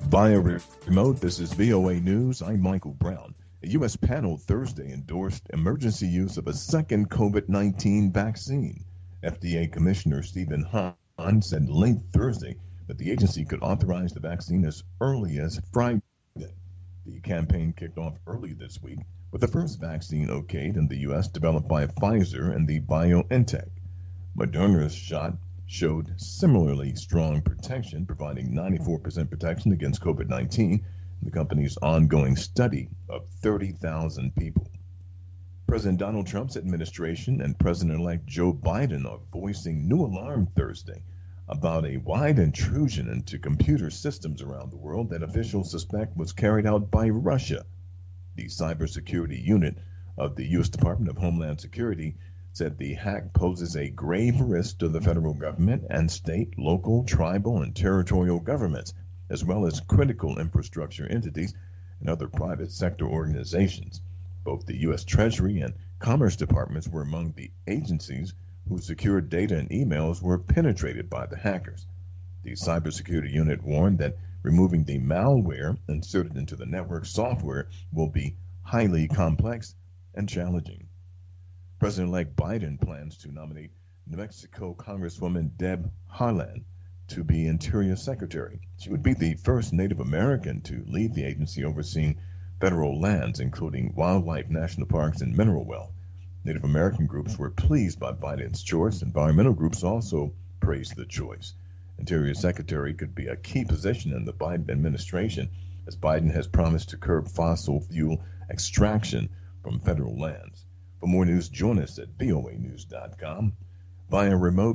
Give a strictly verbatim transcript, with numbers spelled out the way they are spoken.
Via remote, this is V O A News. I'm Michael Brown. A U S panel Thursday endorsed emergency use of a second COVID nineteen vaccine. F D A Commissioner Stephen Hahn said late Thursday that the agency could authorize the vaccine as early as Friday. The campaign kicked off early this week with the first vaccine okayed in the U S developed by Pfizer and the BioNTech. Moderna's shot showed similarly strong protection, providing ninety-four percent protection against COVID nineteen in the company's ongoing study of thirty thousand people. President Donald Trump's administration and President-elect Joe Biden are voicing new alarm Thursday about a wide intrusion into computer systems around the world that officials suspect was carried out by Russia. The cybersecurity unit of the U S Department of Homeland Security said the hack poses a grave risk to the federal government and state, local, tribal, and territorial governments, as well as critical infrastructure entities and other private sector organizations. Both the U S Treasury and Commerce Departments were among the agencies whose secure data and emails were penetrated by the hackers. The cybersecurity unit warned that removing the malware inserted into the network software will be highly complex and challenging. President-elect Biden plans to nominate New Mexico Congresswoman Deb Haaland to be Interior Secretary. She would be the first Native American to lead the agency overseeing federal lands, including wildlife, national parks, and mineral wealth. Native American groups were pleased by Biden's choice. Environmental groups also praised the choice. Interior Secretary could be a key position in the Biden administration, as Biden has promised to curb fossil fuel extraction from federal lands. For more news, join us at V O A news dot com via remote